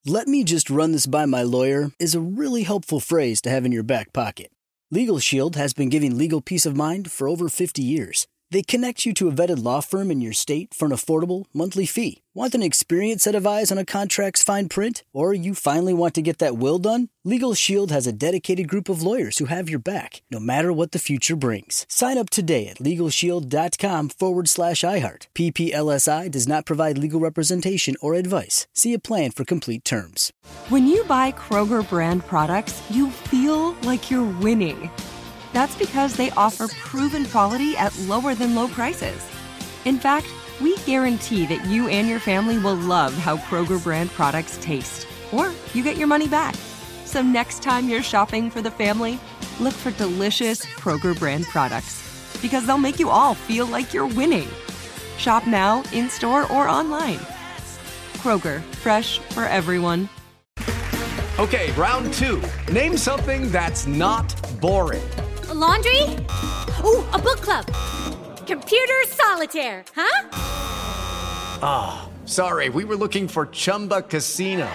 "Let me just run this by my lawyer" is a really helpful phrase to have in your back pocket. Legal Shield has been giving legal peace of mind for over 50 years. They connect you to a vetted law firm in your state for an affordable monthly fee. Want an experienced set of eyes on a contract's fine print? Or you finally want to get that will done? Legal Shield has a dedicated group of lawyers who have your back, no matter what the future brings. Sign up today at LegalShield.com/iHeart. PPLSI does not provide legal representation or advice. See a plan for complete terms. When you buy Kroger brand products, you feel like you're winning. That's because they offer proven quality at lower than low prices. In fact, we guarantee that you and your family will love how Kroger brand products taste, or you get your money back. So next time you're shopping for the family, look for delicious Kroger brand products, because they'll make you all feel like you're winning. Shop now, in-store, or online. Kroger, fresh for everyone. Okay, round two. Name something that's not boring. A laundry? Ooh, a book club. Computer solitaire, huh? Ah, sorry, we were looking for Chumba Casino.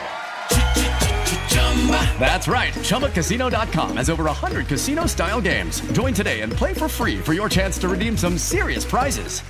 That's right, ChumbaCasino.com has over 100 casino-style games. Join today and play for free for your chance to redeem some serious prizes.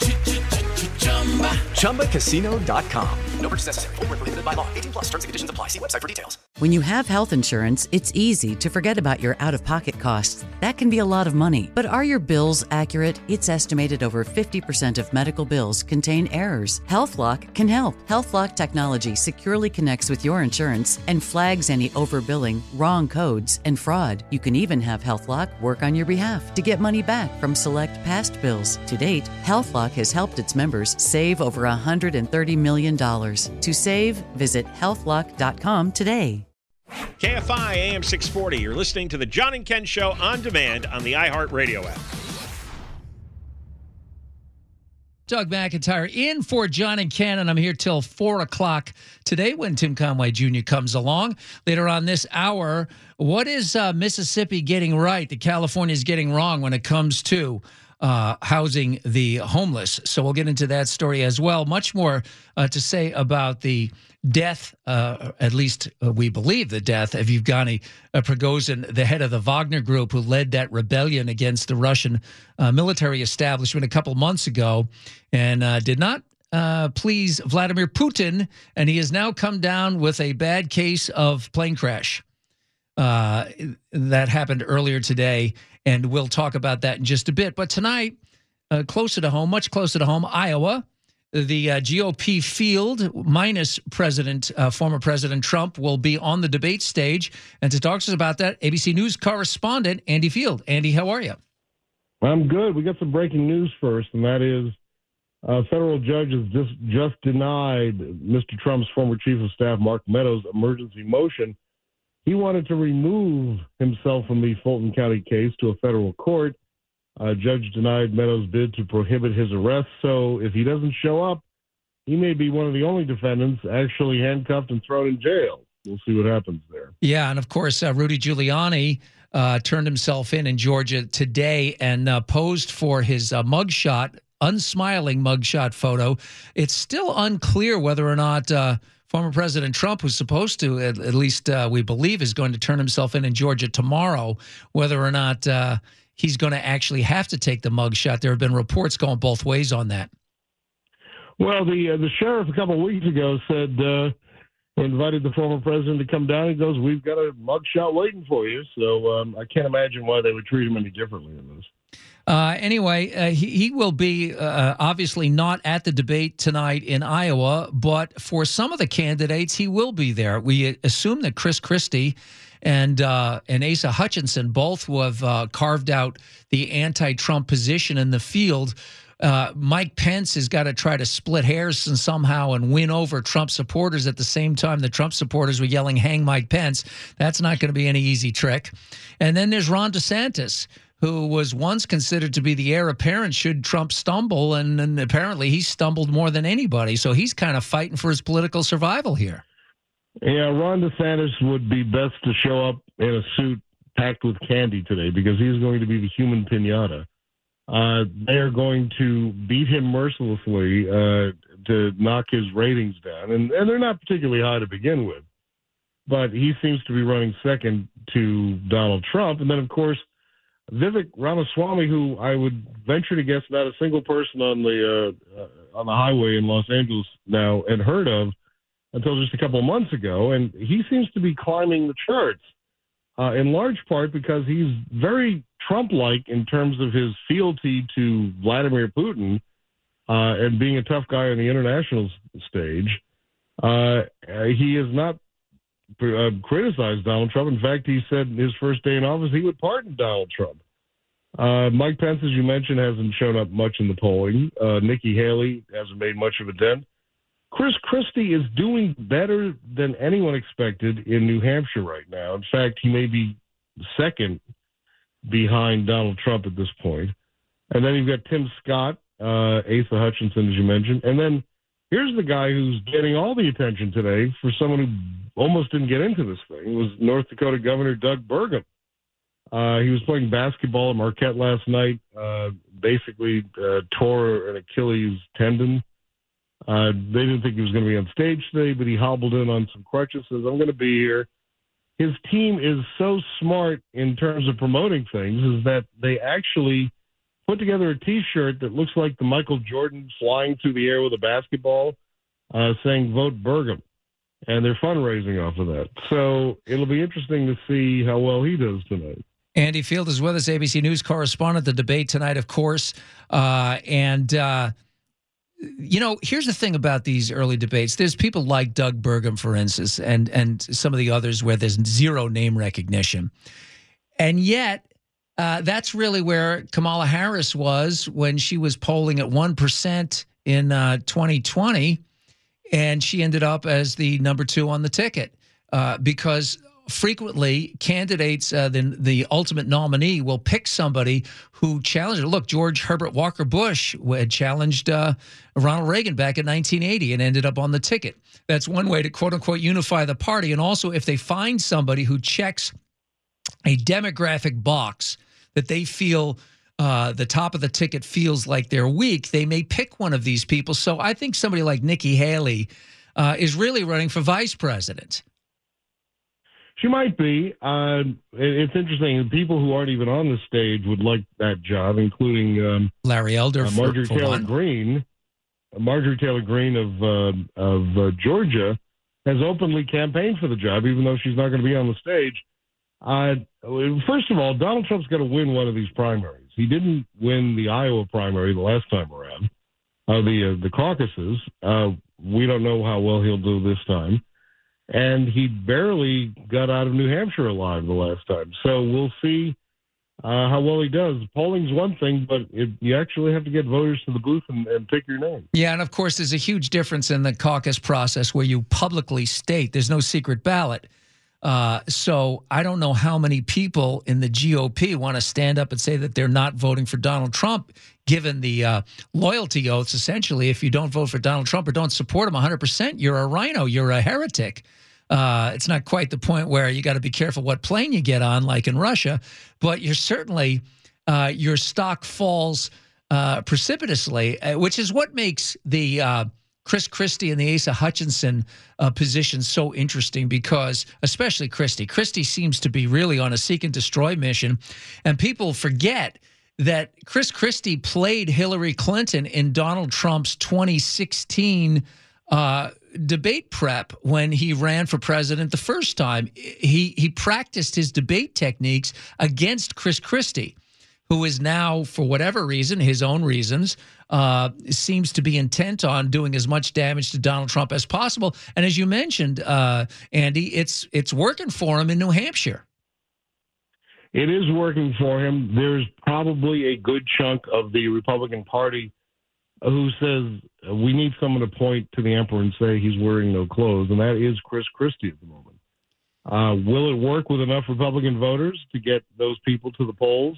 ChumbaCasino.com. No purchase necessary. Void where prohibited by law. 18 plus. Terms and conditions apply. See website for details. When you have health insurance, it's easy to forget about your out-of-pocket costs. That can be a lot of money. But are your bills accurate? It's estimated over 50% of medical bills contain errors. HealthLock can help. HealthLock technology securely connects with your insurance and flags any overbilling, wrong codes, and fraud. You can even have HealthLock work on your behalf to get money back from select past bills. To date, HealthLock has helped its members save over $130 million. To save, visit healthlock.com today. KFI AM 640. You're listening to the John and Ken Show on demand on the iHeartRadio app. Doug McIntyre in for John and Ken, and I'm here till 4 o'clock today when Tim Conway Jr. comes along. Later on this hour, what is Mississippi getting right that California is getting wrong when it comes to housing the homeless? So we'll get into that story as well. Much more to say about the death, at least we believe the death of Yevgeny Prigozhin, the head of the Wagner Group, who led that rebellion against the Russian military establishment a couple months ago and did not please Vladimir Putin, and he has now come down with a bad case of plane crash. That happened earlier today, and we'll talk about that in just a bit. But tonight, closer to home, much closer to home, Iowa, the GOP field, minus former President Trump, will be on the debate stage. And to talk to us about that, ABC News correspondent Andy Field. Andy, how are you? I'm good. We got some breaking news first, and that is a federal judge has just denied Mr. Trump's former chief of staff, Mark Meadows' emergency motion. He wanted to remove himself from the Fulton County case to a federal court. A judge denied Meadows' bid to prohibit his arrest, so if he doesn't show up, he may be one of the only defendants actually handcuffed and thrown in jail. We'll see what happens there. Yeah, and of course, Rudy Giuliani turned himself in Georgia today and posed for his mugshot, unsmiling mugshot photo. It's still unclear whether or not former President Trump, who's supposed to, at least we believe, is going to turn himself in Georgia tomorrow, whether or not he's going to actually have to take the mugshot. There have been reports going both ways on that. Well, the sheriff a couple of weeks ago said, invited the former president to come down. He goes, "We've got a mugshot waiting for you." So I can't imagine why they would treat him any differently in this. Anyway, he will be obviously not at the debate tonight in Iowa, but for some of the candidates, he will be there. We assume that Chris Christie and Asa Hutchinson, both who have carved out the anti-Trump position in the field. Mike Pence has got to try to split hairs and somehow and win over Trump supporters at the same time the Trump supporters were yelling, "Hang Mike Pence." That's not going to be any easy trick. And then there's Ron DeSantis, who was once considered to be the heir apparent should Trump stumble, and apparently he stumbled more than anybody. So he's kind of fighting for his political survival here. Yeah, Ron DeSantis would be best to show up in a suit packed with candy today because he's going to be the human piñata. They are going to beat him mercilessly to knock his ratings down, and they're not particularly high to begin with. but he seems to be running second to Donald Trump. And then, of course, Vivek Ramaswamy, who I would venture to guess not a single person on the highway in Los Angeles now had heard of until just a couple of months ago, and he seems to be climbing the charts in large part because he's very Trump-like in terms of his fealty to Vladimir Putin and being a tough guy on the international stage. He has not criticized Donald Trump. In fact, he said his first day in office he would pardon Donald Trump. Mike Pence, as you mentioned, hasn't shown up much in the polling. Nikki Haley hasn't made much of a dent. Chris Christie is doing better than anyone expected in New Hampshire right now. In fact, he may be second behind Donald Trump at this point. And then you've got Tim Scott, Asa Hutchinson, as you mentioned. And then here's the guy who's getting all the attention today for someone who almost didn't get into this thing. It was North Dakota Governor Doug Burgum. He was playing basketball at Marquette last night, basically tore an Achilles tendon. They didn't think he was going to be on stage today, but he hobbled in on some crutches, says, I'm going to be here. His team is so smart in terms of promoting things is that they actually put together a T-shirt that looks like the Michael Jordan flying through the air with a basketball saying, vote Burgum. And they're fundraising off of that. So it'll be interesting to see how well he does tonight. Andy Field is with us, ABC News correspondent. The debate tonight, of course. Here's the thing about these early debates. There's people like Doug Burgum, for instance, and some of the others where there's zero name recognition. And yet, that's really where Kamala Harris was when she was polling at 1% in 2020, and she ended up as the number 2 on the ticket because frequently candidates, the ultimate nominee, will pick somebody who challenged her. Look, George Herbert Walker Bush had challenged Ronald Reagan back in 1980 and ended up on the ticket. That's one way to, quote unquote, unify the party. And also, if they find somebody who checks a demographic box that they feel the top of the ticket feels like they're weak, they may pick one of these people. So I think somebody like Nikki Haley is really running for vice president. She might be. It's interesting. People who aren't even on the stage would like that job, including Larry Elder, Marjorie Taylor Greene. Marjorie Taylor Greene of Georgia has openly campaigned for the job, even though she's not going to be on the stage. First of all, Donald Trump's got to win one of these primaries. He didn't win the Iowa primary the last time around, the caucuses. We don't know how well he'll do this time. And he barely got out of New Hampshire alive the last time. So we'll see how well he does. Polling's one thing, but you actually have to get voters to the booth and pick your name. Yeah, and of course, there's a huge difference in the caucus process where you publicly state there's no secret ballot. So I don't know how many people in the GOP want to stand up and say that they're not voting for Donald Trump, given the loyalty oaths. Essentially, if you don't vote for Donald Trump or don't support him 100%, you're a rhino, you're a heretic. It's not quite the point where you got to be careful what plane you get on, like in Russia, but you're certainly your stock falls precipitously, which is what makes the Chris Christie and the Asa Hutchinson position so interesting, because especially Christie seems to be really on a seek and destroy mission, and people forget that Chris Christie played Hillary Clinton in Donald Trump's 2016 debate prep when he ran for president the first time. He practiced his debate techniques against Chris Christie, who is now, for whatever reason, his own reasons, seems to be intent on doing as much damage to Donald Trump as possible. And as you mentioned, Andy, it's working for him in New Hampshire. It is working for him. There's probably a good chunk of the Republican Party who says we need someone to point to the emperor and say he's wearing no clothes, and that is Chris Christie at the moment. Will it work with enough Republican voters to get those people to the polls?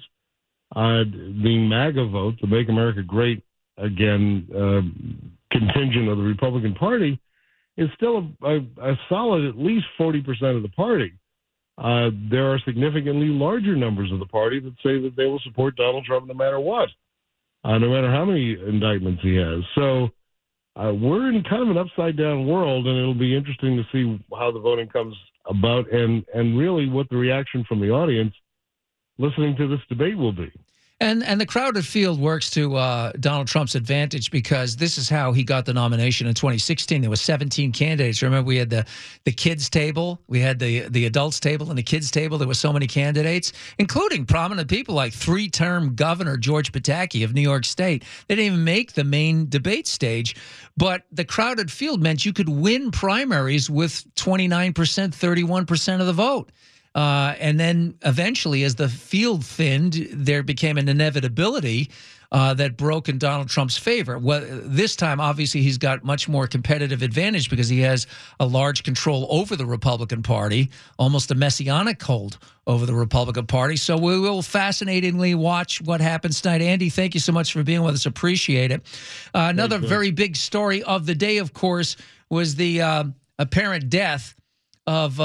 The MAGA vote, the Make America Great Again contingent of the Republican Party, is still a solid at least 40% of the party. There are significantly larger numbers of the party that say that they will support Donald Trump no matter what, no matter how many indictments he has. So we're in kind of an upside-down world, and it'll be interesting to see how the voting comes about and really what the reaction from the audience listening to this debate will be. And the crowded field works to Donald Trump's advantage because this is how he got the nomination in 2016. There were 17 candidates. Remember, we had the kids table, we had the adults table, and the kids table. There were so many candidates, including prominent people like three-term Governor George Pataki of New York State. They didn't even make the main debate stage, but the crowded field meant you could win primaries with 29%, 31% of the vote. And then eventually, as the field thinned, there became an inevitability that broke in Donald Trump's favor. Well, this time, obviously, he's got much more competitive advantage because he has a large control over the Republican Party, almost a messianic hold over the Republican Party. So we will fascinatingly watch what happens tonight. Andy, thank you so much for being with us. Appreciate it. Another very big story of the day, of course, was the apparent death of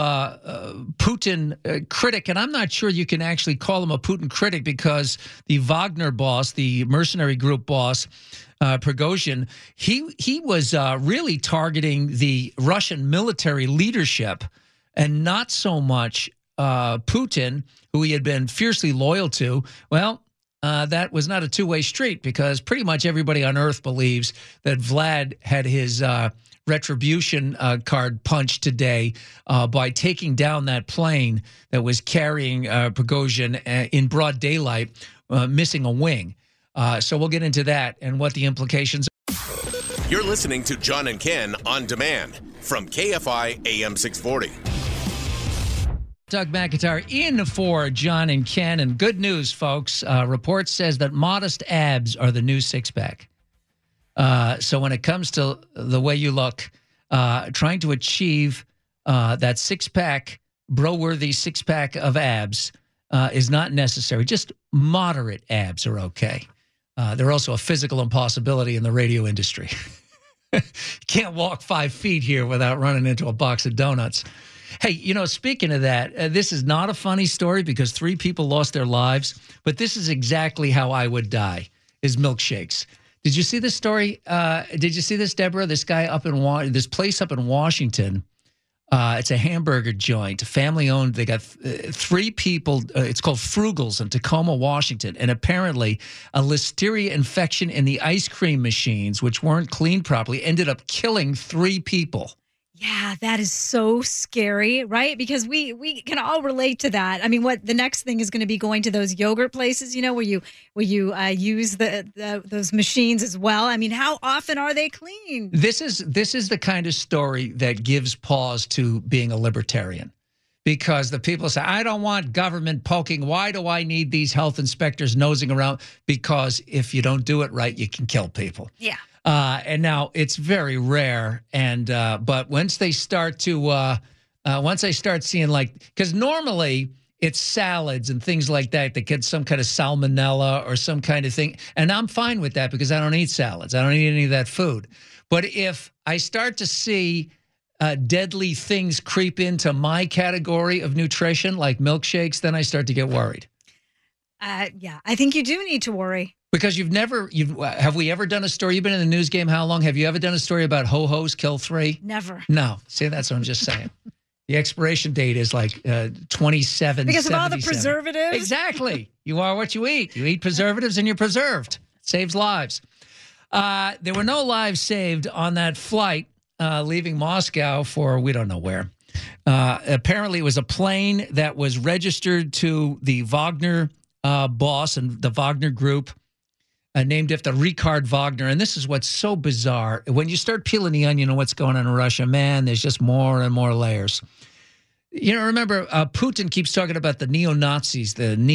Putin critic, and I'm not sure you can actually call him a Putin critic because the Wagner boss, the mercenary group boss, Prigozhin, he was really targeting the Russian military leadership and not so much Putin, who he had been fiercely loyal to. Well, that was not a two-way street because pretty much everybody on Earth believes that Vlad had his retribution card punched today by taking down that plane that was carrying Prigozhin in broad daylight, missing a wing. So we'll get into that and what the implications are. You're listening to John and Ken on demand from KFI AM 640. Doug McIntyre in for John and Ken. And good news, folks. Report says that modest abs are the new six-pack. So when it comes to the way you look, trying to achieve that six-pack, bro-worthy six-pack of abs is not necessary. Just moderate abs are okay. They're also a physical impossibility in the radio industry. You can't walk 5 feet here without running into a box of donuts. Hey, you know, speaking of that, this is not a funny story because 3 people lost their lives, but this is exactly how I would die, is milkshakes. Did you see this story? Did you see this, Deborah? This guy up in this place up in Washington. It's a hamburger joint, family owned. They got 3 people. It's called Frugals in Tacoma, Washington. And apparently a listeria infection in the ice cream machines, which weren't cleaned properly, ended up killing 3 people. Yeah, that is so scary, right? Because we can all relate to that. I mean, what the next thing is going to be going to those yogurt places, you know, where you use those machines as well. I mean, how often are they cleaned? This is the kind of story that gives pause to being a libertarian. Because the people say, I don't want government poking. Why do I need these health inspectors nosing around? Because if you don't do it right, you can kill people. Yeah. And now it's very rare. And but once they start to once I start seeing because normally it's salads and things like that get some kind of salmonella or some kind of thing. And I'm fine with that because I don't eat salads. I don't eat any of that food. But if I start to see deadly things creep into my category of nutrition, like milkshakes, then I start to get worried. Yeah, I think you do need to worry. Because have we ever done a story? You've been in the news game how long? Have you ever done a story about ho-hos kill 3? Never. No. See, that's what I'm just saying. The expiration date is like 27. Because of all the preservatives? Exactly. You are what you eat. You eat preservatives and you're preserved. It saves lives. There were no lives saved on that flight leaving Moscow for we don't know where. Apparently, it was a plane that was registered to the Wagner boss and the Wagner group. Named after Richard Wagner. And this is what's so bizarre. When you start peeling the onion on what's going on in Russia, man, there's just more and more layers. You know, remember, Putin keeps talking about the neo-Nazis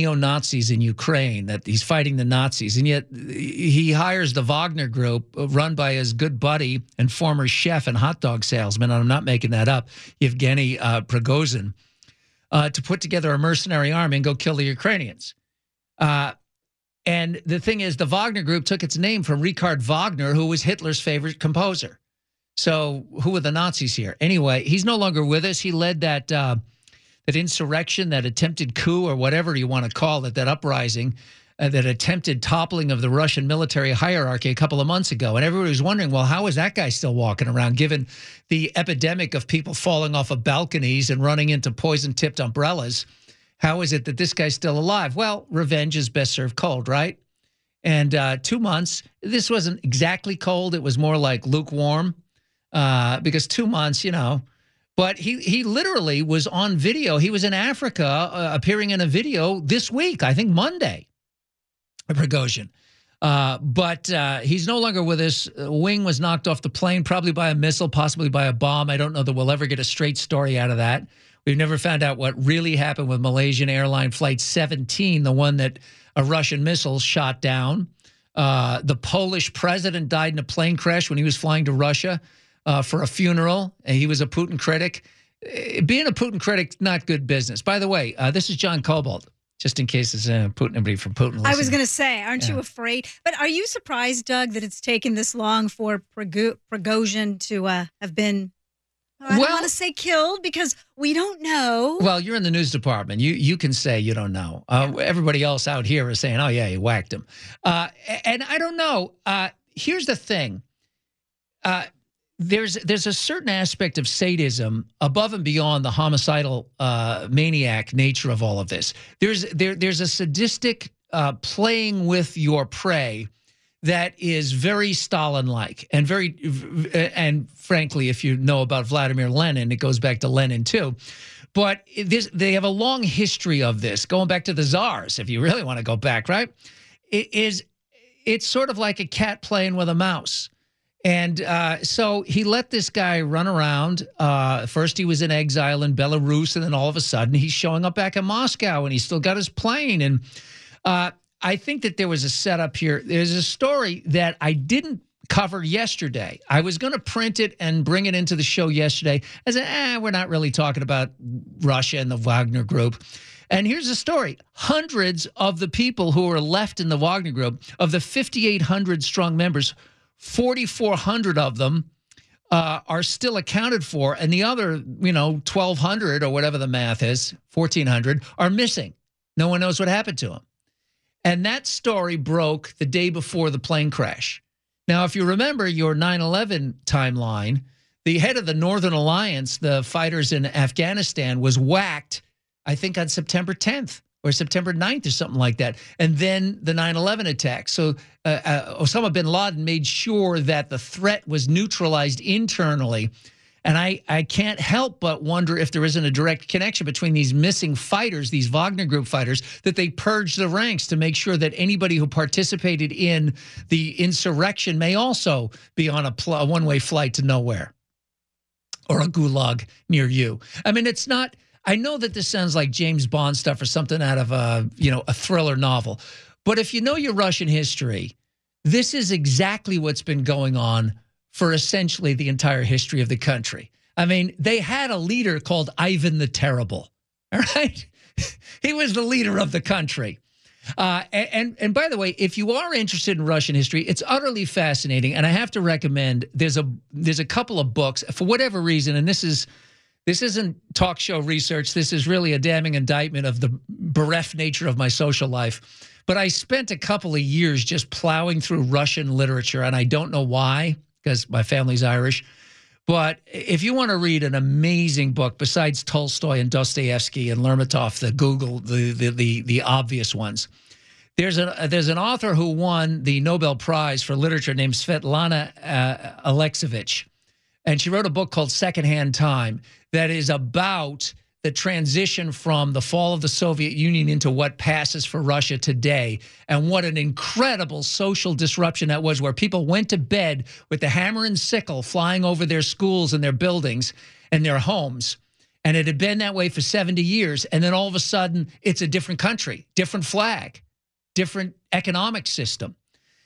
in Ukraine, that he's fighting the Nazis. And yet he hires the Wagner group run by his good buddy and former chef and hot dog salesman, and I'm not making that up, Yevgeny Prigozhin, to put together a mercenary army and go kill the Ukrainians. And the thing is, the Wagner Group took its name from Richard Wagner, who was Hitler's favorite composer. So who were the Nazis here? Anyway, he's no longer with us. He led that insurrection, that attempted coup, or whatever you want to call it, that uprising that attempted toppling of the Russian military hierarchy a couple of months ago. And everybody was wondering, well, how is that guy still walking around given the epidemic of people falling off of balconies and running into poison-tipped umbrellas? How is it that this guy's still alive? Well, revenge is best served cold, right? And 2 months, this wasn't exactly cold. It was more like lukewarm because 2 months, But he literally was on video. He was in Africa appearing in a video this week, I think Monday, Prigozhin. But he's no longer with us. Wing was knocked off the plane, probably by a missile, possibly by a bomb. I don't know that we'll ever get a straight story out of that. We've never found out what really happened with Malaysian Airline Flight 17, the one that a Russian missile shot down. The Polish president died in a plane crash when he was flying to Russia for a funeral. And he was a Putin critic. Being a Putin critic, not good business. By the way, this is John Cobalt, just in case it's anybody from Putin listening. I was going to say, aren't you afraid? But are you surprised, Doug, that it's taken this long for Prigozhin to have been, I don't want to say killed because we don't know. Well, you're in the news department. You can say you don't know. Everybody else out here is saying, oh, yeah, you whacked him. And I don't know. Here's the thing. There's a certain aspect of sadism above and beyond the homicidal maniac nature of all of this. There's a sadistic playing with your prey that is very Stalin-like and and frankly, if you know about Vladimir Lenin, it goes back to Lenin too. But they have a long history of this, going back to the czars, if you really want to go back, right? It's sort of like a cat playing with a mouse. And so he let this guy run around. First he was in exile in Belarus, and then all of a sudden he's showing up back in Moscow, and he's still got his plane. And I think that there was a setup here. There's a story that I didn't cover yesterday. I was going to print it and bring it into the show yesterday. I said, we're not really talking about Russia and the Wagner Group. And here's the story. Hundreds of the people who are left in the Wagner Group, of the 5,800 strong members, 4,400 of them are still accounted for, and the other, 1,200 or whatever the math is, 1,400, are missing. No one knows what happened to them. And that story broke the day before the plane crash. Now, if you remember your 9/11 timeline, the head of the Northern Alliance, the fighters in Afghanistan, was whacked, I think, on September 10th. Or September 9th or something like that. And then the 9/11 attack. So Osama bin Laden made sure that the threat was neutralized internally. And I can't help but wonder if there isn't a direct connection between these missing fighters, these Wagner Group fighters, that they purged the ranks to make sure that anybody who participated in the insurrection may also be on a one-way flight to nowhere or a gulag near you. I mean, it's not... I know that this sounds like James Bond stuff or something out of a thriller novel. But if you know your Russian history, this is exactly what's been going on for essentially the entire history of the country. I mean, they had a leader called Ivan the Terrible, all right? He was the leader of the country. And by the way, if you are interested in Russian history, it's utterly fascinating. And I have to recommend, there's a couple of books, for whatever reason, and this isn't talk show research. This is really a damning indictment of the bereft nature of my social life. But I spent a couple of years just plowing through Russian literature, and I don't know why, because my family's Irish. But if you want to read an amazing book, besides Tolstoy and Dostoevsky and Lermontov, the obvious ones, there's an author who won the Nobel Prize for Literature named Svetlana Alexievich. And she wrote a book called Secondhand Time that is about the transition from the fall of the Soviet Union into what passes for Russia today, and what an incredible social disruption that was, where people went to bed with the hammer and sickle flying over their schools and their buildings and their homes. And it had been that way for 70 years. And then all of a sudden, it's a different country, different flag, different economic system.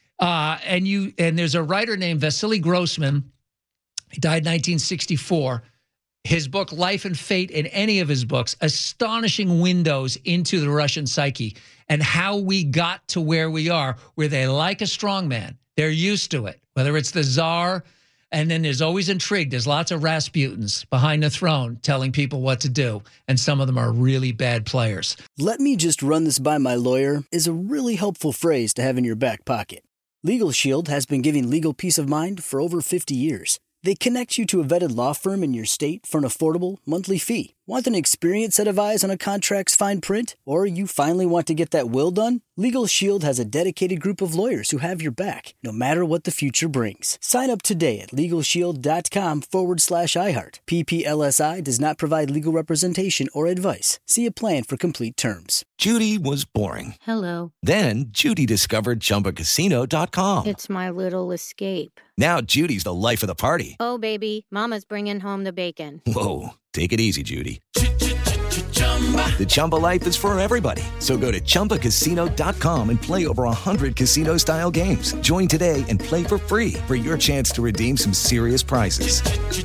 And there's a writer named Vasily Grossman. He died in 1964. His book, Life and Fate, in any of his books, astonishing windows into the Russian psyche and how we got to where we are, where they like a strong man. They're used to it, whether it's the Tsar And then there's always intrigue. There's lots of Rasputins behind the throne telling people what to do. And some of them are really bad players. "Let me just run this by my lawyer" is a really helpful phrase to have in your back pocket. Legal Shield has been giving legal peace of mind for over 50 years. They connect you to a vetted law firm in your state for an affordable monthly fee. Want an experienced set of eyes on a contract's fine print? Or you finally want to get that will done? Legal Shield has a dedicated group of lawyers who have your back, no matter what the future brings. Sign up today at LegalShield.com/iHeart. PPLSI does not provide legal representation or advice. See a plan for complete terms. Judy was boring. Hello. Then Judy discovered ChumbaCasino.com. It's my little escape. Now Judy's the life of the party. Oh, baby, mama's bringing home the bacon. Whoa, take it easy, Judy. The Chumba life is for everybody. So go to ChumbaCasino.com and play over 100 casino-style games. Join today and play for free for your chance to redeem some serious prizes.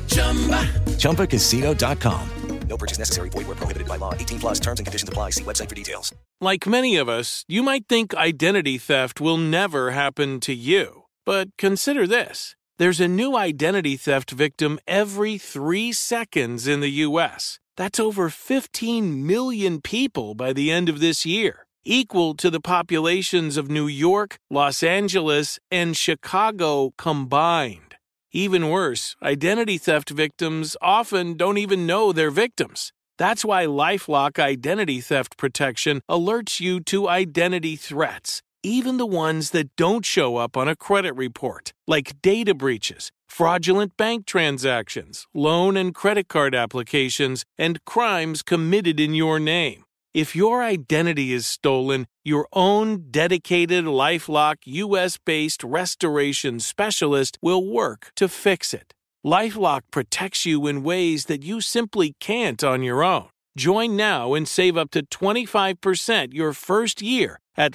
ChumbaCasino.com. No purchase necessary. Void where prohibited by law. 18+ terms and conditions apply. See website for details. Like many of us, you might think identity theft will never happen to you. But consider this. There's a new identity theft victim every 3 seconds in the U.S. That's over 15 million people by the end of this year, equal to the populations of New York, Los Angeles, and Chicago combined. Even worse, identity theft victims often don't even know they're victims. That's why LifeLock Identity Theft Protection alerts you to identity threats, even the ones that don't show up on a credit report, like data breaches, fraudulent bank transactions, loan and credit card applications, and crimes committed in your name. If your identity is stolen, your own dedicated LifeLock U.S.-based restoration specialist will work to fix it. LifeLock protects you in ways that you simply can't on your own. Join now and save up to 25% your first year at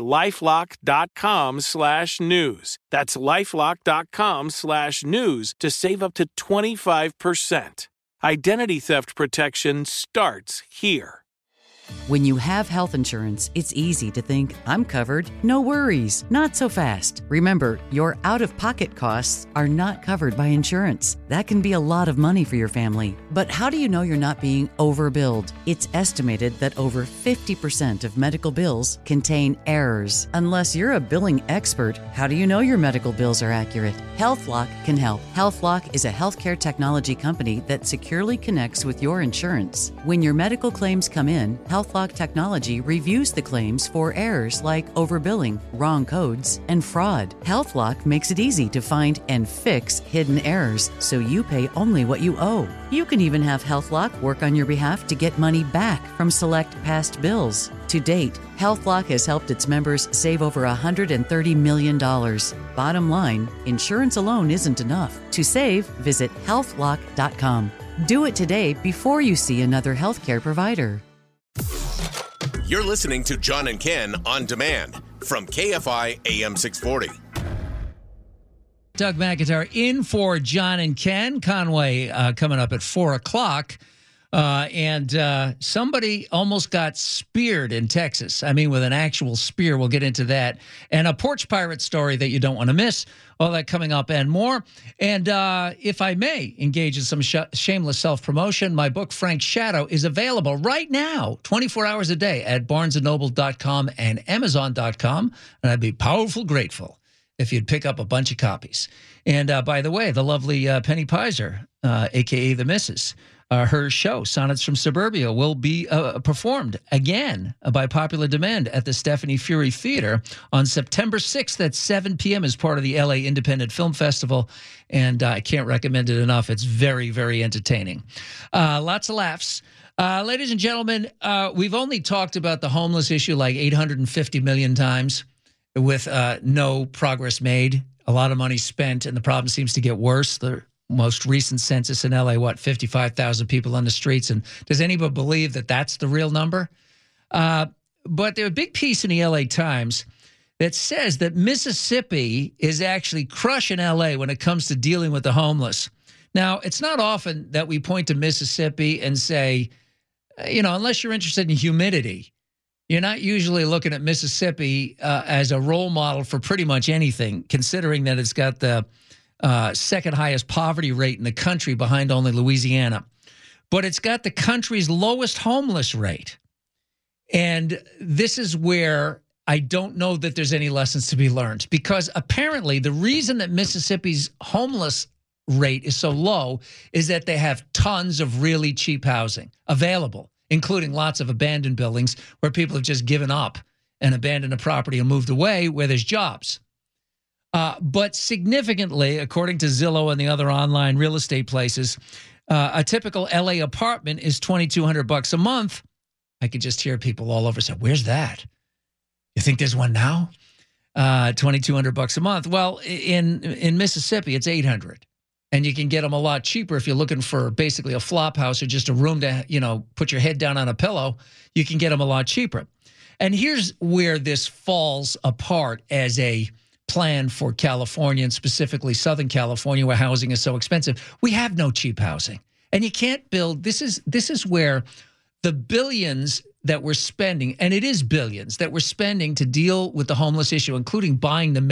LifeLock.com/news. That's LifeLock.com/news to save up to 25%. Identity theft protection starts here. When you have health insurance, it's easy to think, I'm covered, no worries. Not so fast. Remember, your out-of-pocket costs are not covered by insurance. That can be a lot of money for your family. But how do you know you're not being overbilled? It's estimated that over 50% of medical bills contain errors. Unless you're a billing expert, how do you know your medical bills are accurate? HealthLock can help. HealthLock is a healthcare technology company that securely connects with your insurance. When your medical claims come in, HealthLock technology reviews the claims for errors like overbilling, wrong codes, and fraud. HealthLock makes it easy to find and fix hidden errors so you pay only what you owe. You can even have HealthLock work on your behalf to get money back from select past bills. To date, HealthLock has helped its members save over $130 million. Bottom line, insurance alone isn't enough. To save, visit healthlock.com. Do it today before you see another healthcare provider. You're listening to John and Ken on demand from KFI AM 640. Doug McIntyre in for John and Ken. Conway coming up at 4 o'clock. And somebody almost got speared in Texas. I mean, with an actual spear. We'll get into that. And a porch pirate story that you don't want to miss. All that coming up and more. And if I may engage in some shameless self-promotion, my book, Frank's Shadow, is available right now, 24 hours a day at barnesandnoble.com and amazon.com. And I'd be powerful grateful if you'd pick up a bunch of copies. And by the way, the lovely Penny Pizer, a.k.a. the Missus, her show, Sonnets from Suburbia, will be performed again by popular demand at the Stephanie Fury Theater on September 6th at 7 p.m. as part of the LA Independent Film Festival. And I can't recommend it enough. It's very, very entertaining. Lots of laughs. Ladies and gentlemen, we've only talked about the homeless issue like 850 million times with no progress made, a lot of money spent, and the problem seems to get worse. The most recent census in LA, 55,000 people on the streets. And does anybody believe that that's the real number? But there's a big piece in the LA Times that says that Mississippi is actually crushing LA when it comes to dealing with the homeless. Now, it's not often that we point to Mississippi and say, unless you're interested in humidity, you're not usually looking at Mississippi as a role model for pretty much anything, considering that it's got the second highest poverty rate in the country behind only Louisiana. But it's got the country's lowest homeless rate. And this is where I don't know that there's any lessons to be learned, because apparently the reason that Mississippi's homeless rate is so low is that they have tons of really cheap housing available, including lots of abandoned buildings where people have just given up and abandoned a property and moved away where there's jobs. But significantly, according to Zillow and the other online real estate places, a typical LA apartment is $2,200 a month. I could just hear people all over say, "Where's that? You think there's one now?" $2,200 a month. Well, in Mississippi, it's $800, and you can get them a lot cheaper if you're looking for basically a flop house or just a room to put your head down on a pillow. You can get them a lot cheaper. And here's where this falls apart as a plan for California, and specifically Southern California, where housing is so expensive. We have no cheap housing, and you can't build. This is where the billions that we're spending, and it is billions that we're spending to deal with the homeless issue, including buying the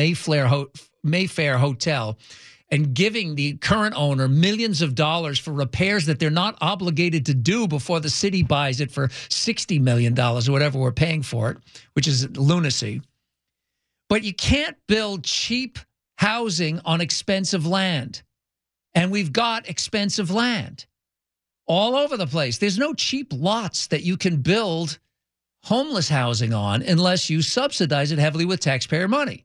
Mayfair Hotel and giving the current owner millions of dollars for repairs that they're not obligated to do before the city buys it for $60 million or whatever we're paying for it, which is lunacy. But you can't build cheap housing on expensive land. And we've got expensive land all over the place. There's no cheap lots that you can build homeless housing on unless you subsidize it heavily with taxpayer money.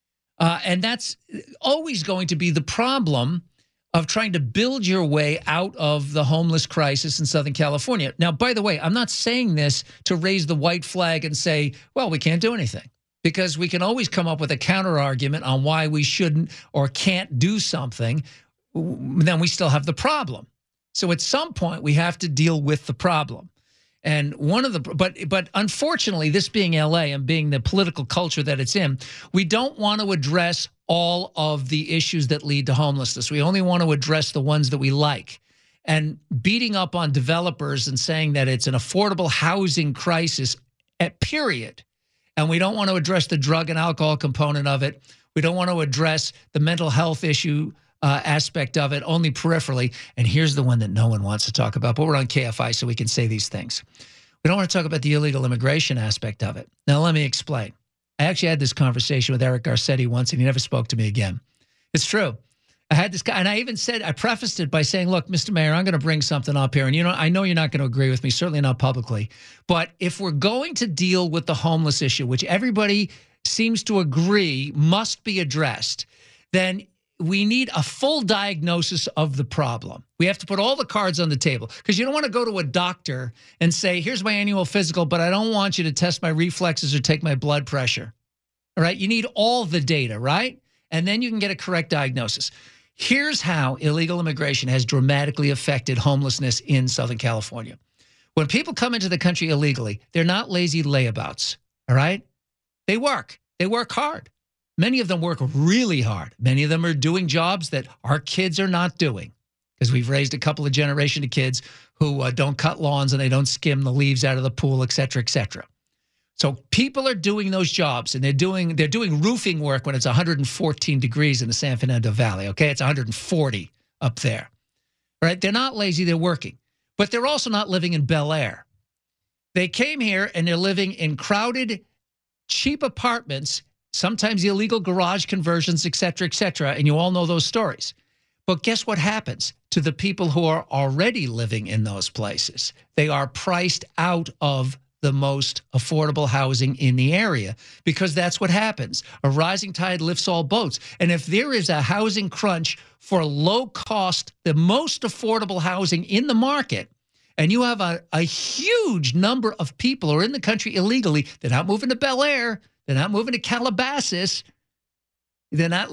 And that's always going to be the problem of trying to build your way out of the homeless crisis in Southern California. Now, by the way, I'm not saying this to raise the white flag and say, well, we can't do anything, because we can always come up with a counter argument on why we shouldn't or can't do something. Then we still have the problem. So at some point, we have to deal with the problem. And one of the, but unfortunately, this being LA and being the political culture that it's in, we don't want to address all of the issues that lead to homelessness. We only want to address the ones that we like. And beating up on developers and saying that it's an affordable housing crisis, period. And we don't want to address the drug and alcohol component of it. We don't want to address the mental health issue aspect of it, only peripherally. And here's the one that no one wants to talk about, but we're on KFI, so we can say these things. We don't want to talk about the illegal immigration aspect of it. Now, let me explain. I actually had this conversation with Eric Garcetti once, and he never spoke to me again. It's true. I had this guy, and I even said, I prefaced it by saying, look, Mr. Mayor, I'm going to bring something up here. And, I know you're not going to agree with me, certainly not publicly. But if we're going to deal with the homeless issue, which everybody seems to agree must be addressed, then we need a full diagnosis of the problem. We have to put all the cards on the table, because you don't want to go to a doctor and say, here's my annual physical, but I don't want you to test my reflexes or take my blood pressure. All right? You need all the data, right? And then you can get a correct diagnosis. Here's how illegal immigration has dramatically affected homelessness in Southern California. When people come into the country illegally, they're not lazy layabouts, all right? They work. They work hard. Many of them work really hard. Many of them are doing jobs that our kids are not doing, because we've raised a couple of generations of kids who don't cut lawns and they don't skim the leaves out of the pool, et cetera, et cetera. So people are doing those jobs, and they're doing roofing work when it's 114 degrees in the San Fernando Valley, okay? It's 140 up there, right? They're not lazy, they're working. But they're also not living in Bel Air. They came here, and they're living in crowded, cheap apartments, sometimes illegal garage conversions, et cetera, and you all know those stories. But guess what happens to the people who are already living in those places? They are priced out of the most affordable housing in the area, because that's what happens. A rising tide lifts all boats. And if there is a housing crunch for low cost, the most affordable housing in the market, and you have a huge number of people who are in the country illegally, they're not moving to Bel Air, they're not moving to Calabasas, they're not,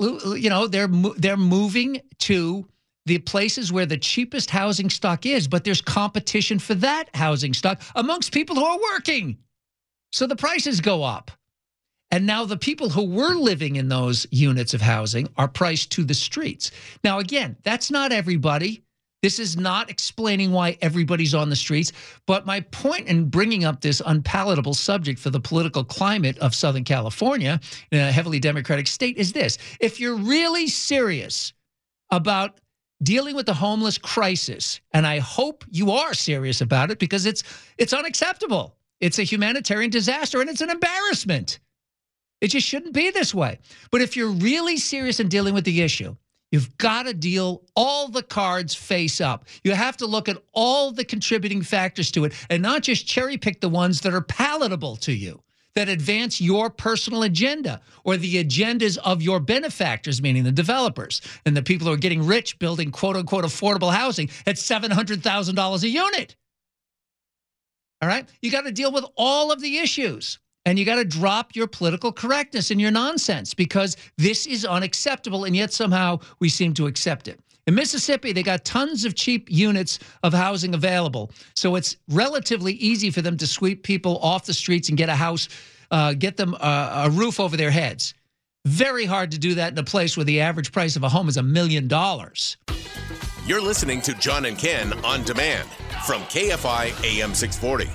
they're moving to the places where the cheapest housing stock is, but there's competition for that housing stock amongst people who are working. So the prices go up. And now the people who were living in those units of housing are priced to the streets. Now, again, that's not everybody. This is not explaining why everybody's on the streets. But my point in bringing up this unpalatable subject for the political climate of Southern California, in a heavily Democratic state, is this. If you're really serious about dealing with the homeless crisis, and I hope you are serious about it because it's unacceptable. It's a humanitarian disaster, and it's an embarrassment. It just shouldn't be this way. But if you're really serious in dealing with the issue, you've got to deal all the cards face up. You have to look at all the contributing factors to it and not just cherry pick the ones that are palatable to you, that advance your personal agenda or the agendas of your benefactors, meaning the developers and the people who are getting rich building quote-unquote affordable housing at $700,000 a unit. All right? You got to deal with all of the issues, and you got to drop your political correctness and your nonsense because this is unacceptable, and yet somehow we seem to accept it. In Mississippi, they got tons of cheap units of housing available, so it's relatively easy for them to sweep people off the streets and get a house, get them a roof over their heads. Very hard to do that in a place where the average price of a home is $1 million. You're listening to John and Ken on demand from KFI AM 640.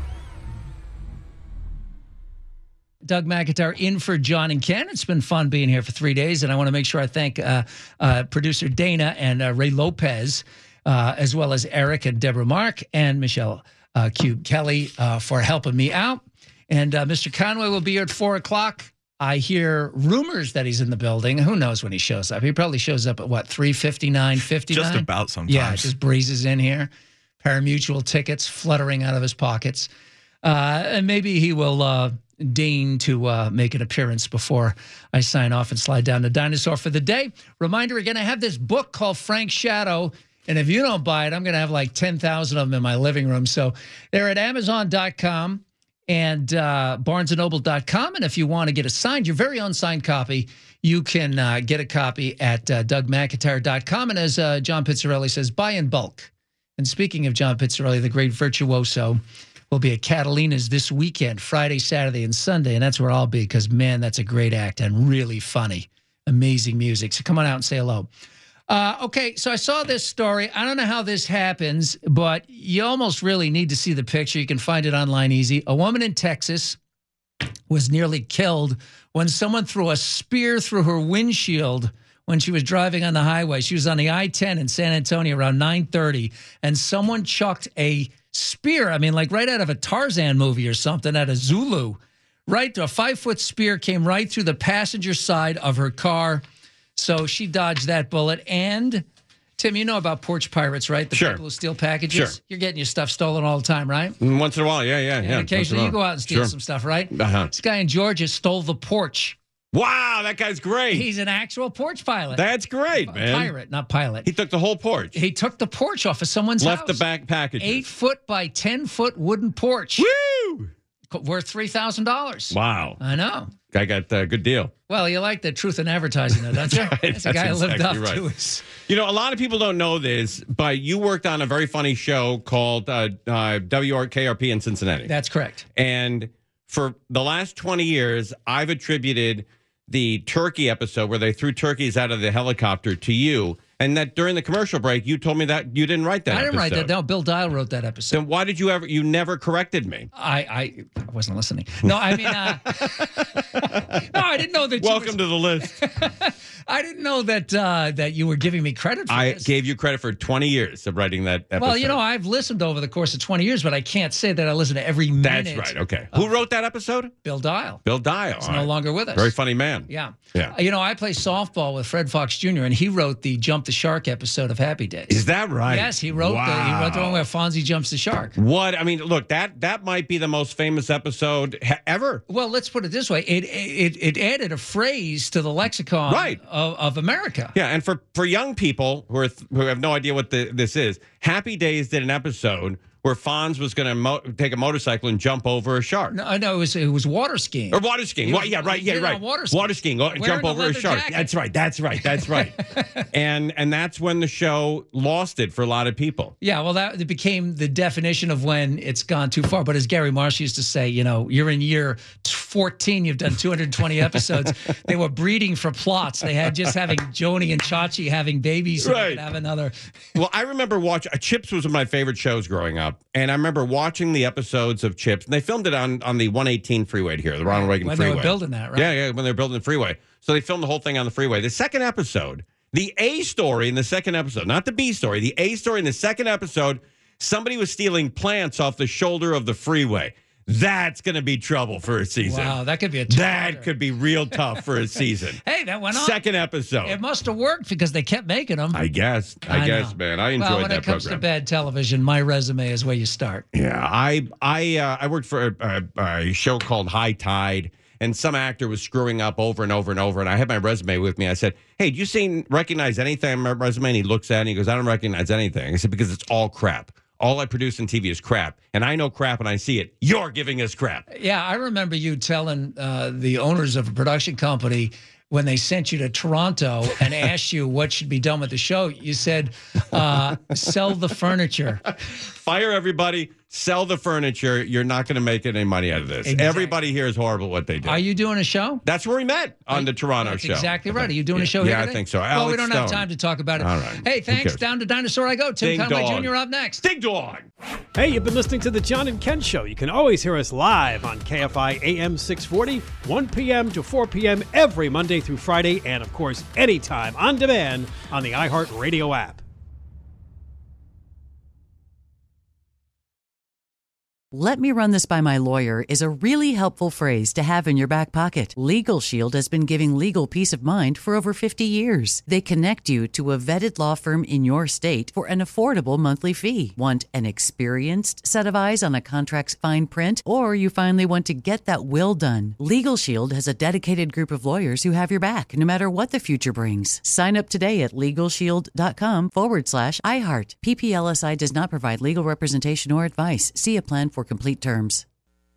Doug McIntyre in for John and Ken. It's been fun being here for 3 days, and I want to make sure I thank producer Dana and Ray Lopez, as well as Eric and Deborah Mark and Michelle Cube Kelly for helping me out. And Mr. Conway will be here at 4 o'clock. I hear rumors that he's in the building. Who knows when he shows up? He probably shows up at, what, 3:59, 59? Just about sometimes. Yeah, just breezes in here. Parimutuel tickets fluttering out of his pockets. And maybe he will deign to make an appearance before I sign off and slide down to Dinosaur for the day. Reminder, again, I have this book called Frank's Shadow, and if you don't buy it, I'm going to have like 10,000 of them in my living room. So they're at Amazon.com and BarnesandNoble.com, and if you want to get a signed, your very own signed copy, you can get a copy at DougMcIntyre.com, and as John Pizzarelli says, buy in bulk. And speaking of John Pizzarelli, the great virtuoso, will be at Catalina's this weekend, Friday, Saturday, and Sunday, and that's where I'll be because, man, that's a great act and really funny, amazing music. So come on out and say hello. Okay, so I saw this story. I don't know how this happens, but you almost really need to see the picture. You can find it online easy. A woman in Texas was nearly killed when someone threw a spear through her windshield when she was driving on the highway. She was on the I-10 in San Antonio around 9:30, and someone chucked a spear, I mean, like right out of a Tarzan movie or something, at a Zulu. Right, a 5-foot spear came right through the passenger side of her car. So she dodged that bullet. And, Tim, you know about porch pirates, right? The people who steal packages? Sure. You're getting your stuff stolen all the time, right? Once in a while, yeah. And occasionally you go out and steal some stuff, right? Uh-huh. This guy in Georgia stole the porch. Wow, that guy's great. He's an actual porch pilot. That's great, man. Pirate, not pilot. He took the whole porch. He took the porch off of someone's house. Left the back packages. 8-foot by 10-foot wooden porch. Woo! Worth $3,000. Wow. I know. Guy got a good deal. Well, you like the truth in advertising, though, don't you? Right. That's a guy who lived up exactly to right. it. You know, a lot of people don't know this, but you worked on a very funny show called WKRP in Cincinnati. That's correct. And for the last 20 years, I've attributed the turkey episode where they threw turkeys out of the helicopter to you. And that during the commercial break, you told me that you didn't write that I didn't write episode. that. No, Bill Dial wrote that episode. Then why did you never corrected me? I wasn't listening. No, I mean, no, I didn't know that. Welcome to the list. I didn't know that you were giving me credit for this. I gave you credit for 20 years of writing that episode. Well, you know, I've listened over the course of 20 years, but I can't say that I listen to every minute. That's right. Okay. Who wrote that episode? Bill Dial. Bill Dial. He's no longer with us. Very funny man. Yeah. Yeah. You know, I play softball with Fred Fox Jr., and he wrote the Jump the Shark episode of Happy Days. Is that right? Yes, he wrote the one where Fonzie jumps the shark. What? I mean, look, that might be the most famous episode ever. Well, let's put it this way. It added a phrase to the lexicon of America. Yeah, and for young people who have no idea what this is, Happy Days did an episode where Fonz was going to take a motorcycle and jump over a shark. No, it was water skiing. Or water skiing. Water skiing. Jump over a shark. Jacket. That's right. and that's when the show lost it for a lot of people. Yeah, well, that became the definition of when it's gone too far. But as Gary Marsh used to say, you know, you're in year 14, you've done 220 episodes. They were breeding for plots. They had just having Joni and Chachi having babies so they could have another. Well, I remember watching Chips was one of my favorite shows growing up. And I remember watching the episodes of Chips, and they filmed it on the 118 freeway here, the Ronald Reagan when freeway. When they were building that, right? Yeah, when they were building the freeway. So they filmed the whole thing on the freeway. The second episode, The A story in the second episode, not the B story, the A story in the second episode, somebody was stealing plants off the shoulder of the freeway. That's going to be trouble for a season. Wow, that could be That could be real tough for a season. Hey, that went on. Second episode. It must have worked because they kept making them. I guess, know. man. I enjoyed well, when that it comes program. to bad television, my resume is where you start. Yeah, I worked for a show called High Tide, and some actor was screwing up over and over and over, and I had my resume with me. I said, hey, do you recognize anything on my resume? And he looks at it and he goes, I don't recognize anything. I said, because it's all crap. All I produce in TV is crap, and I know crap and I see it. You're giving us crap. Yeah, I remember you telling the owners of a production company when they sent you to Toronto and asked you what should be done with the show, you said, sell the furniture. Fire everybody, sell the furniture. You're not going to make any money out of this. Exactly. Everybody here is horrible at what they do. Are you doing a show? That's where we met, on the Toronto show. Exactly right. Are you doing a show here Yeah, today? I think so. Well, Alex we don't have Stone. time to talk about it. All right. Hey, Who thanks. cares? Down to Dinosaur I go. Tim Ding Conway dong. Jr. up next. Ding dong. Hey, you've been listening to the John and Ken Show. You can always hear us live on KFI AM 640, 1 p.m. to 4 p.m. every Monday through Friday, and of course, anytime on demand on the iHeartRadio app. Let me run this by my lawyer is a really helpful phrase to have in your back pocket. Legal Shield has been giving legal peace of mind for over 50 years. They connect you to a vetted law firm in your state for an affordable monthly fee. Want an experienced set of eyes on a contract's fine print? Or you finally want to get that will done? Legal Shield has a dedicated group of lawyers who have your back, no matter what the future brings. Sign up today at LegalShield.com/iHeart. PPLSI does not provide legal representation or advice. See a plan for complete terms.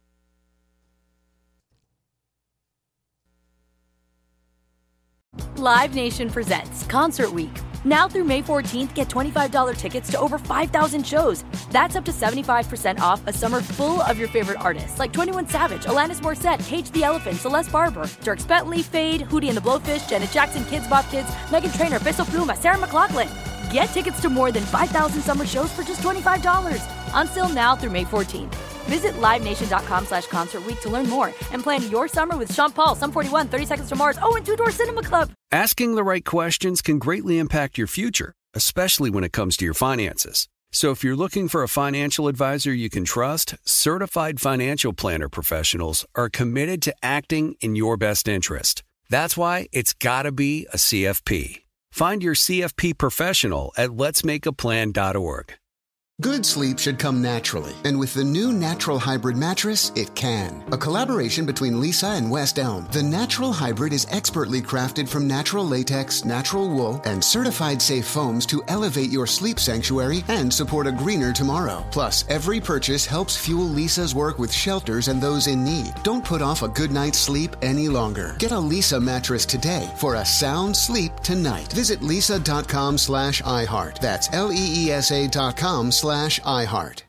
Live Nation presents Concert Week. Now through May 14th, get $25 tickets to over 5,000 shows. That's up to 75% off a summer full of your favorite artists like 21 Savage, Alanis Morissette, Cage the Elephant, Celeste Barber, Dierks Bentley, Fade, Hootie and the Blowfish, Janet Jackson, Kids Bop Kids, Meghan Trainor, Peso Pluma, Sarah McLachlan. Get tickets to more than 5,000 summer shows for just $25. Until now through May 14th. Visit LiveNation.com/Concert Week to learn more and plan your summer with Sean Paul, Sum 41, 30 Seconds to Mars, and Two Door Cinema Club. Asking the right questions can greatly impact your future, especially when it comes to your finances. So if you're looking for a financial advisor you can trust, certified financial planner professionals are committed to acting in your best interest. That's why it's got to be a CFP. Find your CFP professional at letsmakeaplan.org. Good sleep should come naturally, and with the new Natural Hybrid mattress, it can. A collaboration between Lisa and West Elm, the Natural Hybrid is expertly crafted from natural latex, natural wool, and certified safe foams to elevate your sleep sanctuary and support a greener tomorrow. Plus, every purchase helps fuel Lisa's work with shelters and those in need. Don't put off a good night's sleep any longer. Get a Lisa mattress today for a sound sleep tonight. Visit lisa.com/iHeart. That's LEESA.com/iHeart.